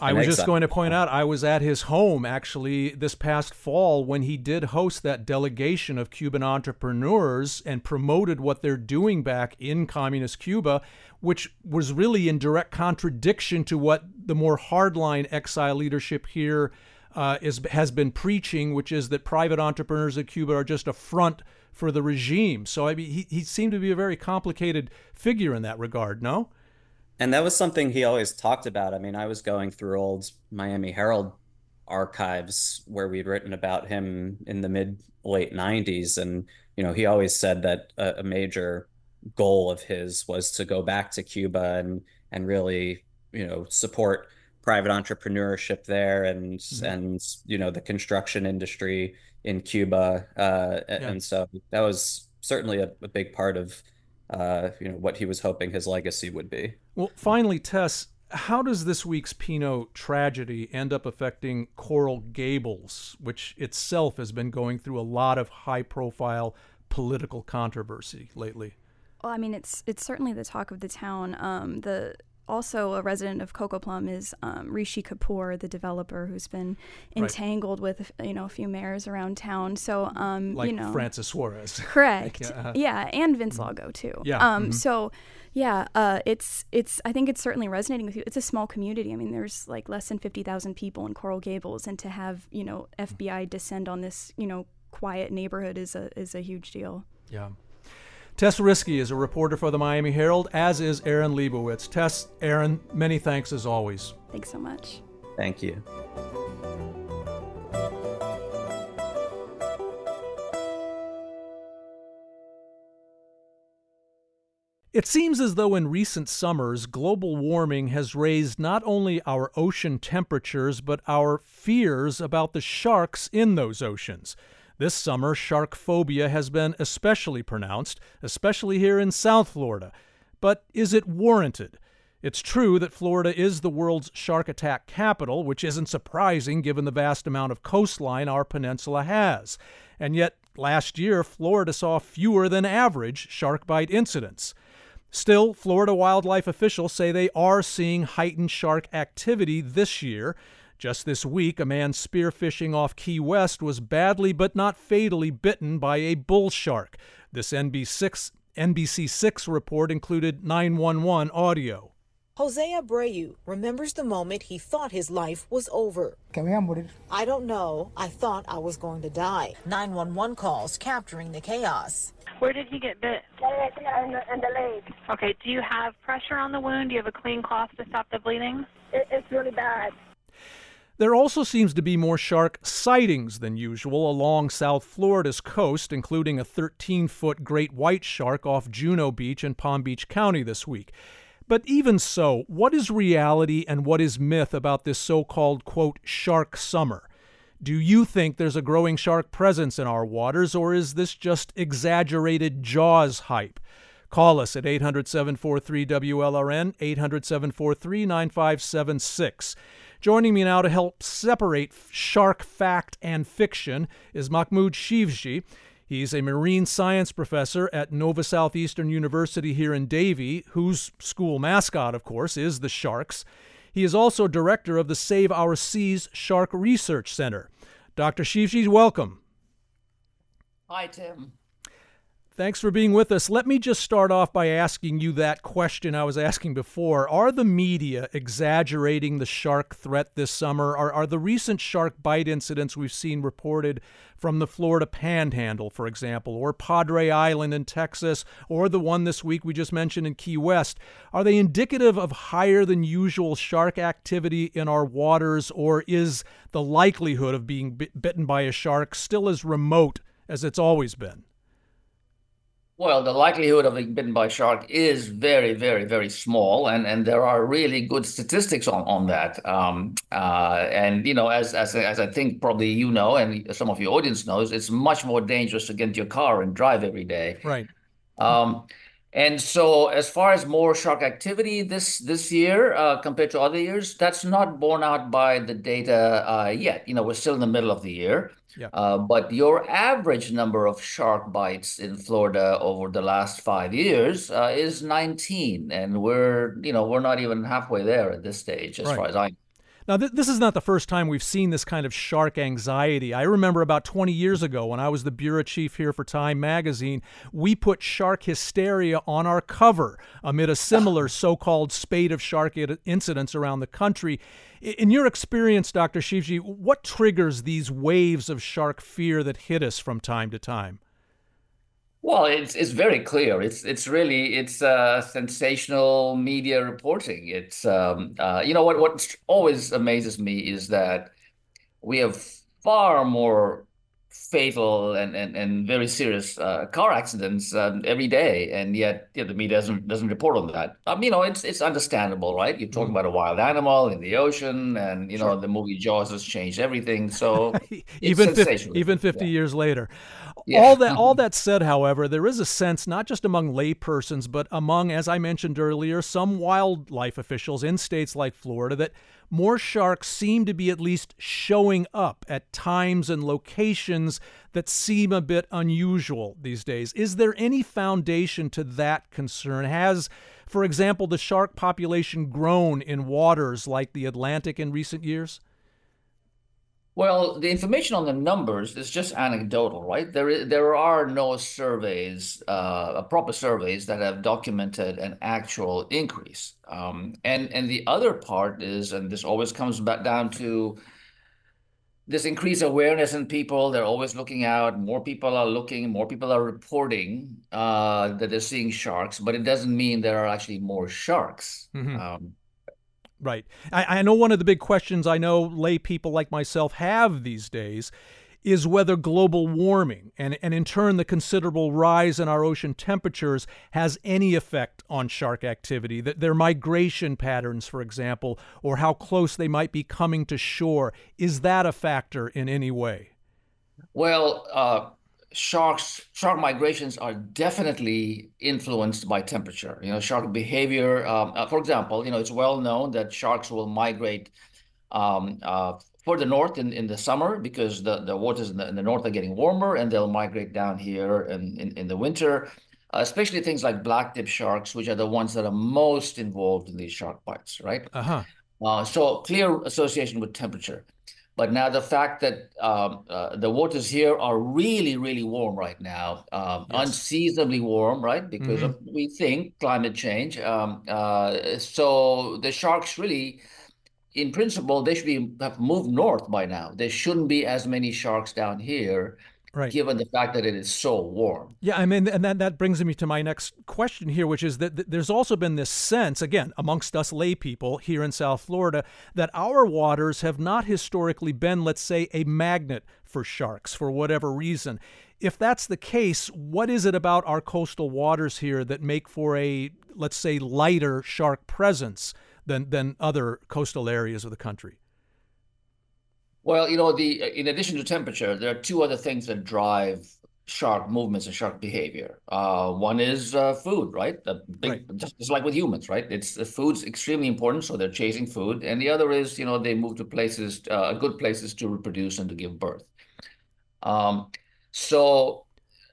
A: I was just going to point out, I was at his home actually this past fall when he did host that delegation of Cuban entrepreneurs and promoted what they're doing back in communist Cuba, which was really in direct contradiction to what the more hardline exile leadership here uh, is has been preaching, which is that private entrepreneurs in Cuba are just a front for the regime. So I mean, he, he seemed to be a very complicated figure in that regard, no?
H: And that was something he always talked about. I mean, I was going through old Miami Herald archives where we'd written about him in the mid late nineties. And, you know, he always said that a, a major goal of his was to go back to Cuba and, and really, you know, support private entrepreneurship there and, mm-hmm. and, you know, the construction industry in Cuba. Uh, yeah. And so that was certainly a, a big part of Uh, you know, what he was hoping his legacy would be.
A: Well, finally, Tess, how does this week's Pinot tragedy end up affecting Coral Gables, which itself has been going through a lot of high-profile political controversy lately?
G: Well, I mean, it's it's certainly the talk of the town. Um, the Also, a resident of Coco Plum is um, Rishi Kapoor, the developer who's been entangled right. with, you know, a few mayors around town. So, um,
A: like
G: you know,
A: Francis Suarez.
G: Correct.
A: like, uh,
G: yeah, and Vince Lago too.
A: Yeah.
G: Um.
A: Mm-hmm.
G: So, yeah. Uh. It's it's. I think it's certainly resonating with you. It's a small community. I mean, there's like less than fifty thousand people in Coral Gables, and to have, you know, F B I descend on this, you know, quiet neighborhood is a is a huge deal.
A: Yeah. Tess Riske is a reporter for the Miami Herald, as is Aaron Leibowitz. Tess, Aaron, many thanks as always.
G: Thanks so much.
H: Thank you.
A: It seems as though in recent summers, global warming has raised not only our ocean temperatures, but our fears about the sharks in those oceans. This summer, shark phobia has been especially pronounced, especially here in South Florida. But is it warranted? It's true that Florida is the world's shark attack capital, which isn't surprising given the vast amount of coastline our peninsula has. And yet, last year, Florida saw fewer than average shark bite incidents. Still, Florida wildlife officials say they are seeing heightened shark activity this year. Just this week, a man spearfishing off Key West was badly but not fatally bitten by a bull shark. This N B C six report included nine one one audio.
I: Jose Abreu remembers the moment he thought his life was over. I don't know. I thought I was going to die. nine one one calls capturing the chaos.
J: Where did he get bit?
K: In the, in the leg.
J: Okay, do you have pressure on the wound? Do you have a clean cloth to stop the bleeding?
K: It, it's really bad.
A: There also seems to be more shark sightings than usual along South Florida's coast, including a thirteen-foot great white shark off Juno Beach in Palm Beach County this week. But even so, what is reality and what is myth about this so-called, quote, shark summer? Do you think there's a growing shark presence in our waters, or is this just exaggerated Jaws hype? Call us at eight hundred, seven four three, W L R N, eight hundred, seven four three, nine five seven six. Joining me now to help separate shark fact and fiction is Mahmoud Shivji. He's a marine science professor at Nova Southeastern University here in Davie, whose school mascot, of course, is the Sharks. He is also director of the Save Our Seas Shark Research Center. Doctor Shivji, welcome.
L: Hi, Tim.
A: Thanks for being with us. Let me just start off by asking you that question I was asking before. Are the media exaggerating the shark threat this summer? Are, are the recent shark bite incidents we've seen reported from the Florida Panhandle, for example, or Padre Island in Texas, or the one this week we just mentioned in Key West, are they indicative of higher than usual shark activity in our waters, or is the likelihood of being bit- bitten by a shark still as remote as it's always been?
L: Well, the likelihood of being bitten by a shark is very, very, very small, and, and there are really good statistics on on that. Um, uh, and you know, as as as I think probably you know, and some of your audience knows, it's much more dangerous to get into your car and drive every day.
A: Right.
L: Um, and so, as far as more shark activity this this year uh, compared to other years, that's not borne out by the data uh, yet. You know, we're still in the middle of the year.
A: Yeah.
L: Uh, but your average number of shark bites in Florida over the last five years uh, is nineteen, and we're you know we're not even halfway there at this stage, as
A: right.
L: far as I know.
A: Now, th- this is not the first time we've seen this kind of shark anxiety. I remember about twenty years ago when I was the bureau chief here for Time magazine, we put shark hysteria on our cover amid a similar so-called spate of shark I- incidents around the country. In your experience, Doctor Shivji, what triggers these waves of shark fear that hit us from time to time?
L: Well, it's it's very clear. It's it's really it's uh, sensational media reporting. It's um, uh, you know what what always amazes me is that we have far more fatal and and, and very serious uh, car accidents um, every day, and yet you know, the media doesn't doesn't report on that. Um, you know, it's it's understandable, right? You're talking mm. about a wild animal in the ocean, and you know sure. the movie Jaws has changed everything. So
A: even fifty, even fifty yeah. years later. Yeah. All that all that said, however, there is a sense, not just among laypersons, but among, as I mentioned earlier, some wildlife officials in states like Florida, that more sharks seem to be at least showing up at times and locations that seem a bit unusual these days. Is there any foundation to that concern? Has, for example, the shark population grown in waters like the Atlantic in recent years?
L: Well, the information on the numbers is just anecdotal, right? There is, there are no surveys, uh, proper surveys that have documented an actual increase. Um, and, and the other part is, and this always comes back down to this increased awareness in people. They're always looking out. More people are looking, more people are reporting uh, that they're seeing sharks, but it doesn't mean there are actually more sharks. Mm-hmm. Um,
A: Right. I, I know one of the big questions I know lay people like myself have these days is whether global warming and, and in turn the considerable rise in our ocean temperatures has any effect on shark activity, that their migration patterns, for example, or how close they might be coming to shore. Is that a factor in any way?
L: Well, uh, sharks, shark migrations are definitely influenced by temperature. You know, shark behavior, um, uh, for example, you know, it's well known that sharks will migrate um, uh, further north in, in the summer because the, the waters in the, in the north are getting warmer, and they'll migrate down here in, in, in the winter, uh, especially things like black-tip sharks, which are the ones that are most involved in these shark bites, right?
A: Uh-huh.
L: Uh, so clear association with temperature. But now the fact that um, uh, the waters here are really, really warm right now, um, yes. unseasonably warm, right? Because mm-hmm. of, we think, climate change. Um, uh, so the sharks really, in principle, they should be have moved north by now. There shouldn't be as many sharks down here, right, given the fact that it is so warm.
A: Yeah, I mean, and that, that brings me to my next question here, which is that th- there's also been this sense, again, amongst us lay people here in South Florida, that our waters have not historically been, let's say, a magnet for sharks for whatever reason. If that's the case, what is it about our coastal waters here that make for a, let's say, lighter shark presence than than other coastal areas of the country?
L: Well, you know, the in addition to temperature, there are two other things that drive shark movements and shark behavior. Uh, one is uh, food, right? The big, right. Just, just like with humans, right? It's the food's extremely important, so they're chasing food. And the other is, you know, they move to places, uh, good places to reproduce and to give birth. Um, so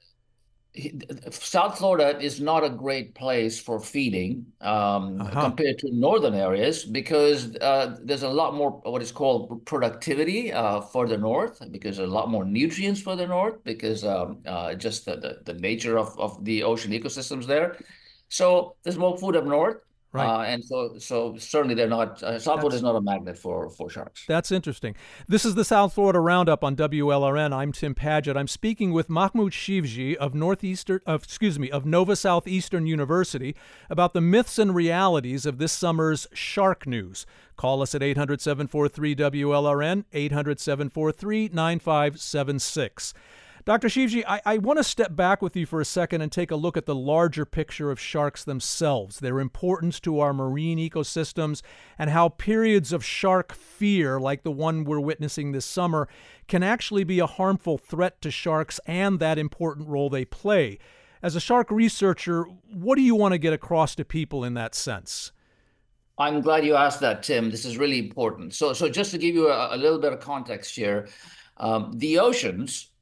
L: South Florida is not a great place for feeding um, uh-huh. compared to northern areas because uh, there's a lot more what is called productivity uh, further north, because there's a lot more nutrients further north because um, uh, just the, the, the nature of, of the ocean ecosystems there. So there's more food up north. Right. Uh, and so so certainly they're not, uh, South Florida is not a magnet for, for sharks.
A: That's interesting. This is the South Florida Roundup on W L R N. I'm Tim Padgett. I'm speaking with Mahmoud Shivji of Northeastern, of, excuse me, of Nova Southeastern University about the myths and realities of this summer's shark news. Call us at eight hundred, seven four three, W L R N, eight hundred, seven four three, nine five seven six. Doctor Shivji, I, I want to step back with you for a second and take a look at the larger picture of sharks themselves, their importance to our marine ecosystems, and how periods of shark fear, like the one we're witnessing this summer, can actually be a harmful threat to sharks and that important role they play. As a shark researcher, what do you want to get across to people in that sense?
L: I'm glad you asked that, Tim. This is really important. So, so just to give you a, a little bit of context here, um, the oceans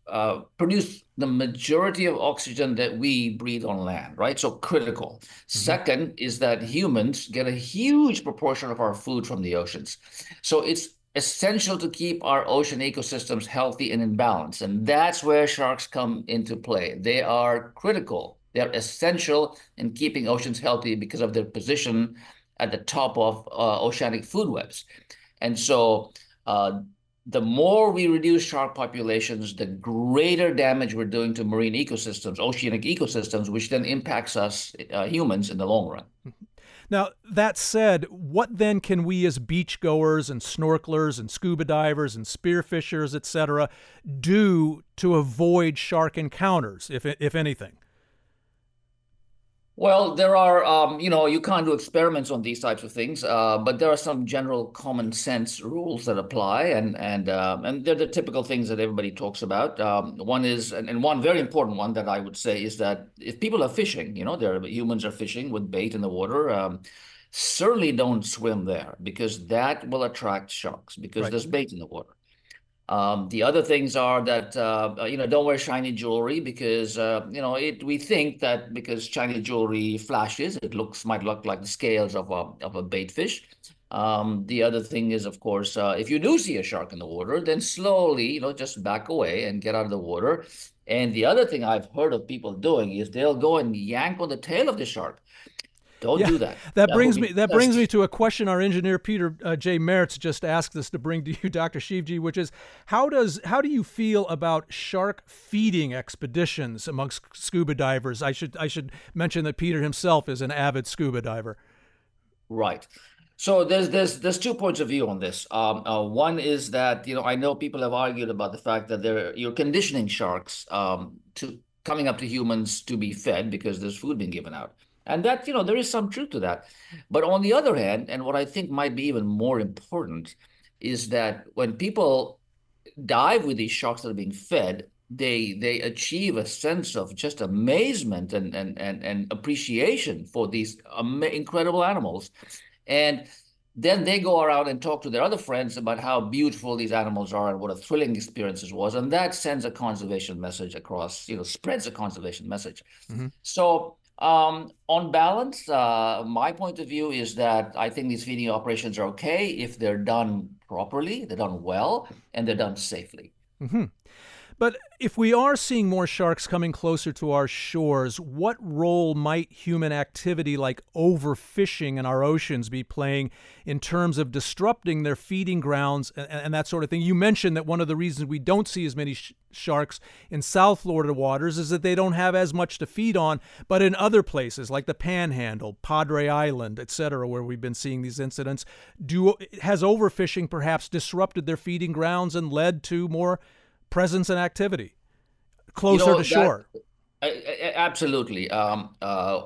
L: uh, produce the majority of oxygen that we breathe on land, right? So critical. Mm-hmm. Second is that humans get a huge proportion of our food from the oceans. So it's essential to keep our ocean ecosystems healthy and in balance. And that's where sharks come into play. They are critical. They're essential in keeping oceans healthy because of their position at the top of uh, oceanic food webs. And so uh, the more we reduce shark populations, the greater damage we're doing to marine ecosystems, oceanic ecosystems, which then impacts us uh, humans in the long run.
A: Now, that said, what then can we as beachgoers and snorkelers and scuba divers and spearfishers, et cetera, do to avoid shark encounters, if if anything?
L: Well, there are, um, you know, you can't do experiments on these types of things, uh, but there are some general common sense rules that apply, and and uh, and they're the typical things that everybody talks about. Um, one is, and, and one very important one that I would say is that if people are fishing, you know, there humans are fishing with bait in the water, um, certainly don't swim there because that will attract sharks because right. there's bait in the water. Um, the other things are that, uh, you know, don't wear shiny jewelry because, uh, you know, it. we think that because shiny jewelry flashes, it looks might look like the scales of a, of a bait fish. Um, the other thing is, of course, uh, if you do see a shark in the water, then slowly, you know, just back away and get out of the water. And the other thing I've heard of people doing is they'll go and yank on the tail of the shark. Don't
A: yeah,
L: do that.
A: That, that brings me that brings me to a question our engineer Peter uh, J. Mertz just asked us to bring to you, Doctor Shivji, which is how does how do you feel about shark feeding expeditions amongst scuba divers? I should I should mention that Peter himself is an avid scuba diver.
L: Right. So there's there's there's two points of view on this. Um, uh, one is that you know I know people have argued about the fact that they're you're conditioning sharks um, to coming up to humans to be fed because there's food being given out. And that, you know, there is some truth to that. But on the other hand, and what I think might be even more important, is that when people dive with these sharks that are being fed, they they achieve a sense of just amazement and and and, and appreciation for these um, incredible animals. And then they go around and talk to their other friends about how beautiful these animals are and what a thrilling experience it was. And that sends a conservation message across, you know, spreads a conservation message. Mm-hmm. So Um, on balance, uh, my point of view is that I think these feeding operations are okay if they're done properly, they're done well, and they're done safely.
A: Mm-hmm. But if we are seeing more sharks coming closer to our shores, what role might human activity like overfishing in our oceans be playing in terms of disrupting their feeding grounds and, and that sort of thing? You mentioned that one of the reasons we don't see as many sh- sharks in South Florida waters is that they don't have as much to feed on, but in other places like the Panhandle, Padre Island, et cetera, where we've been seeing these incidents, do has overfishing perhaps disrupted their feeding grounds and led to more presence and activity closer
L: you know,
A: to shore?
L: That, absolutely. Um, uh,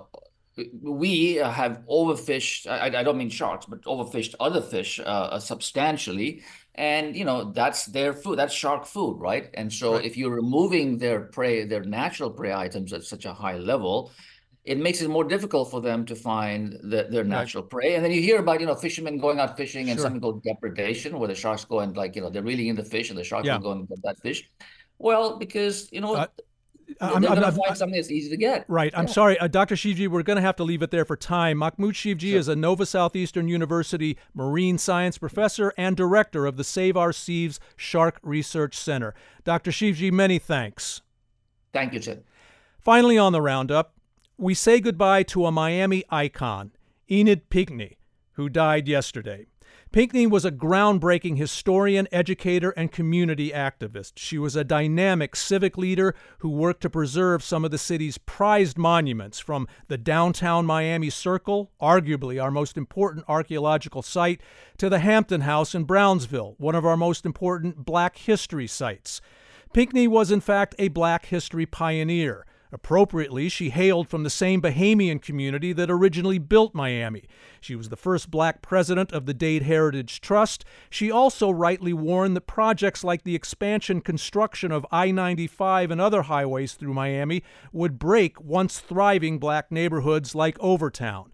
L: we have overfished, I, I don't mean sharks, but overfished other fish uh, substantially. And, you know, that's their food, that's shark food, right? And so right. if you're removing their prey, their natural prey items at such a high level, it makes it more difficult for them to find the, their natural right. prey. And then you hear about, you know, fishermen going out fishing and sure. something called depredation, where the sharks go and like, you know, they're really in the fish and the sharks yeah. will go and get that fish. Well, because, you know, uh, they're I'm, going to find I'm, something that's easy to get.
A: Right. I'm yeah. sorry, uh, Doctor Shivji, we're going to have to leave it there for time. Mahmoud Shivji sure. is a Nova Southeastern University marine science professor and director of the Save Our Seas Shark Research Center. Doctor Shivji, many thanks.
L: Thank you, Sid.
A: Finally on the roundup, we say goodbye to a Miami icon, Enid Pinckney, who died yesterday. Pinckney was a groundbreaking historian, educator, and community activist. She was a dynamic civic leader who worked to preserve some of the city's prized monuments, from the downtown Miami Circle, arguably our most important archaeological site, to the Hampton House in Brownsville, one of our most important Black history sites. Pinckney was, in fact, a Black history pioneer. Appropriately, she hailed from the same Bahamian community that originally built Miami. She was the first Black president of the Dade Heritage Trust. She also rightly warned that projects like the expansion construction of I ninety-five and other highways through Miami would break once thriving Black neighborhoods like Overtown.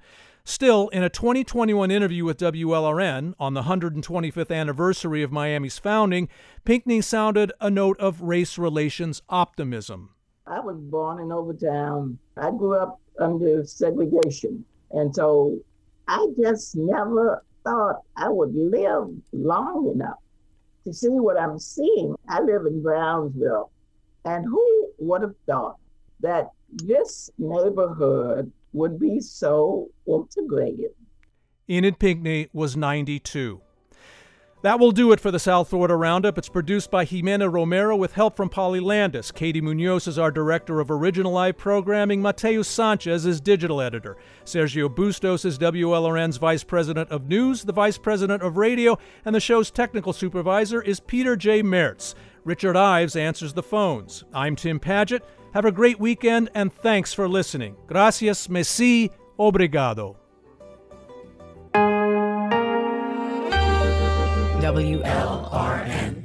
A: Still, in a twenty twenty-one interview with W L R N on the one hundred twenty-fifth anniversary of Miami's founding, Pinckney sounded a note of race relations optimism.
M: I was born in Overtown. I grew up under segregation. And so I just never thought I would live long enough to see what I'm seeing. I live in Brownsville. And who would have thought that this neighborhood would be so integrated?
A: Enid Pinckney was ninety-two. That will do it for the South Florida Roundup. It's produced by Jimena Romero with help from Polly Landis. Katie Munoz is our director of original live programming. Mateus Sanchez is digital editor. Sergio Bustos is W L R N's vice president of news, the vice president of radio, and the show's technical supervisor is Peter J. Mertz. Richard Ives answers the phones. I'm Tim Padgett. Have a great weekend, and thanks for listening. Gracias, merci, obrigado.
I: W L R N.